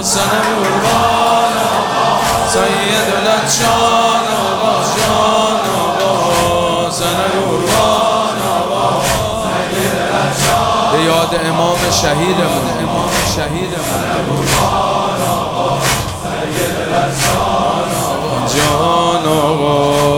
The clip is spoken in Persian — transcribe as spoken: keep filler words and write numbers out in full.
سنم قربان آقا سید لطشان آقا جان آقا سنم قربان آقا سید لطشان به یاد امام شهیدمون امام شهیدمون قربان آقا سید لطشان آقا جان آقا